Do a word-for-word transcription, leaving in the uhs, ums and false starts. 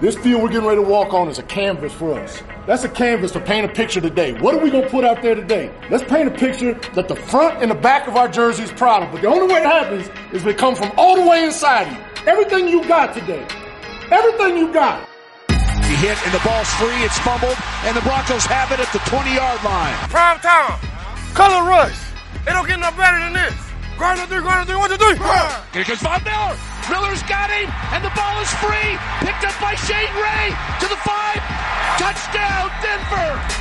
This field we're getting ready to walk on is a canvas for us. That's a canvas to paint a picture today. What are we going to put out there today? Let's paint a picture that the front and the back of our jersey is proud of. But the only way it happens is if it comes from all the way inside you. Everything you got today. Everything you got. He hit and the ball's free. It's fumbled. And the Broncos have it at the twenty-yard line. Prime time. Color rush. It don't get no better than this. Grind on three, grind on three, one, two, three. Here comes Von Miller. Miller's got him, and the ball is free. Picked up by Shane Ray to the five. Touchdown, Denver.